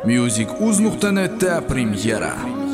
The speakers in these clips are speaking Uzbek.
Music.uz.net'da premyera.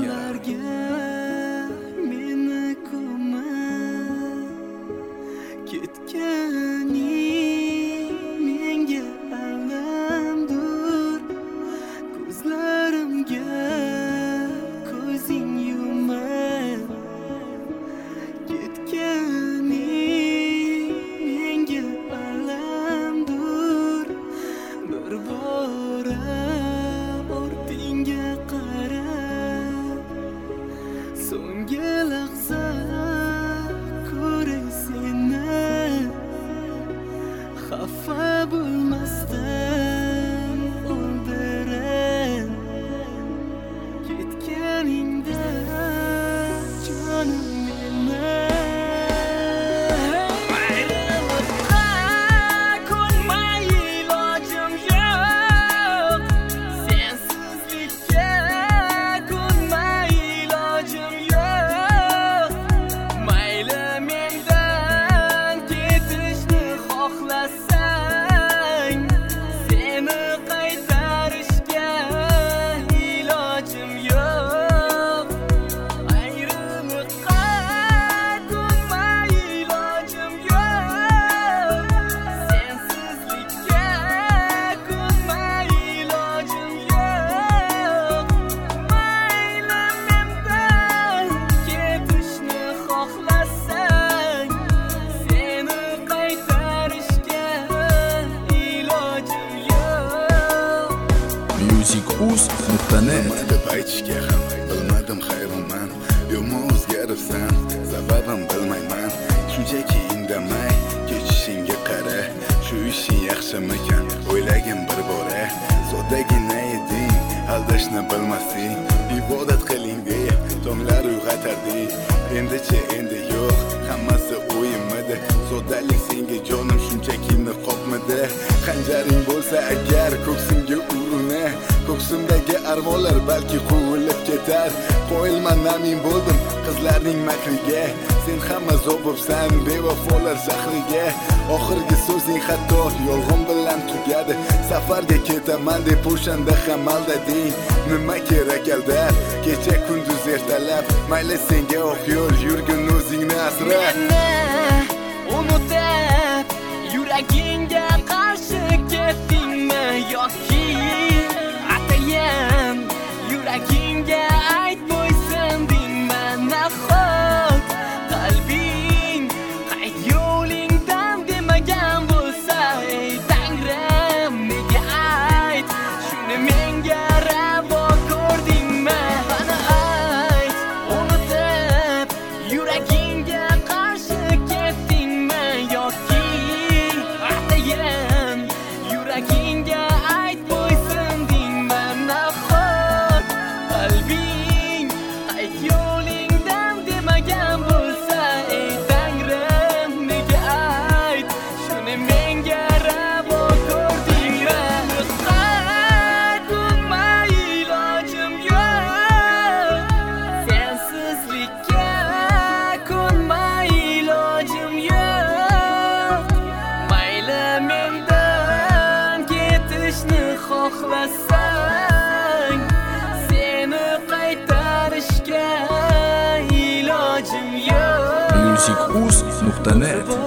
Music.uz.net aytishga ham bilmadim hayronman. Yomon o'zgaribsan, sababim bilmayman. Shunchaki indamay kechishingga qara. Shu ishing yaxshimikan? O'ylagin bir bora. Soddagina eding, aldashni bilmasding. Ibodat qiling deb tomlar uyg'otarding. Endi yo'q, hammasi o'yinmidi. Soddalik senga jonim shunchaki niqobmidi. Xanjaring bo'lsa agar ko'ksimga uruna, ko'ksimdagi armonlar balki quvilib ketar. Qo'yilman namin bo'ldim qizlarning makriga. Sen hamma zobobsan bevafolar zahriga. Oxirgi so'zing hatto yolg'on bilan tugadi. Safarga ketaman deb o'shanda ham aldading. Nima kerak aldar? Kecha kunduz ertalab mayli senga oq yo'l yurgin o'zingni asra. Unutib yuragingga qarshi ketdingmi yoki atayin yuragingga ayt bo'ysundingmi? Nahot qalbing qayt yo'lingdan demagan bo'lsa, ey Tangrim nega ayt shuni menga ravo ko'rdingmi? Mana ayt, unutib yuragingga qarshi ketdingmi yoki atayin yuragingga ayt bo'ysundingmi? Nahot qalbing qayt yo'lingdan demagan bo'lsa, ey Tangrim nega ayt shuni menga ravo ko'rdingmi? Qilmay ilojim yo'q, sensizlikka ko'nmay ilojim yo'q. Mayli mendan ketishni xohlasang, seni qaytarishga ilojim yo'q. Music.uz.net